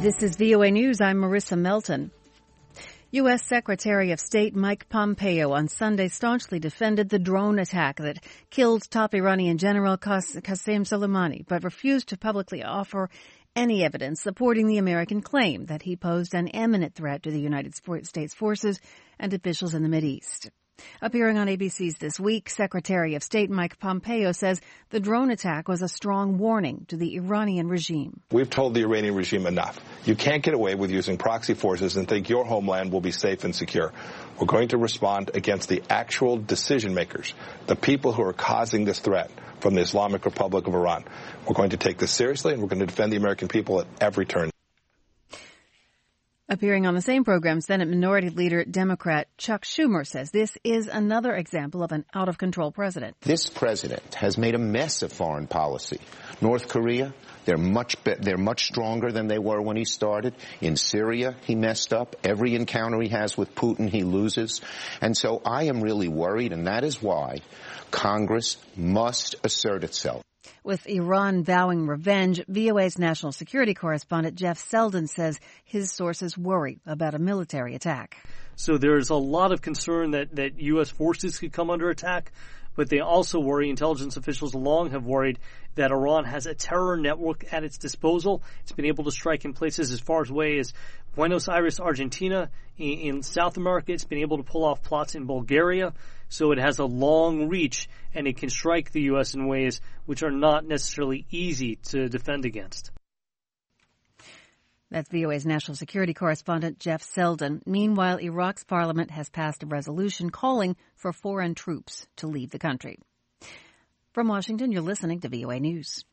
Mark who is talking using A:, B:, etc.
A: This is VOA News. I'm Marissa Melton. U.S. Secretary of State Mike Pompeo on Sunday staunchly defended the drone attack that killed top Iranian General Qasem Soleimani, but refused to publicly offer any evidence supporting the American claim that he posed an imminent threat to the United States forces and officials in the Mideast. Appearing on ABC's This Week, Secretary of State Mike Pompeo says the drone attack was a strong warning to the Iranian regime.
B: We've told the Iranian regime enough. You can't get away with using proxy forces and think your homeland will be safe and secure. We're going to respond against the actual decision makers, the people who are causing this threat from the Islamic Republic of Iran. We're going to take this seriously, and we're going to defend the American people at every turn.
A: Appearing on the same program, Senate Minority Leader Democrat Chuck Schumer says this is another example of an out-of-control president.
C: This president has made a mess of foreign policy. North Korea, they're much stronger than they were when he started. In Syria, he messed up. Every encounter he has with Putin, he loses. And so I am really worried, and that is why Congress must assert itself.
A: With Iran vowing revenge, VOA's national security correspondent Jeff Selden says his sources worry about a military attack.
D: So there's a lot of concern that U.S. forces could come under attack, but they also worry, intelligence officials long have worried, that Iran has a terror network at its disposal. It's been able to strike in places as far away as Buenos Aires, Argentina. In South America, it's been able to pull off plots in Bulgaria. So it has a long reach, and it can strike the U.S. in ways which are not necessarily easy to defend against.
A: That's VOA's national security correspondent Jeff Selden. Meanwhile, Iraq's parliament has passed a resolution calling for foreign troops to leave the country. From Washington, you're listening to VOA News.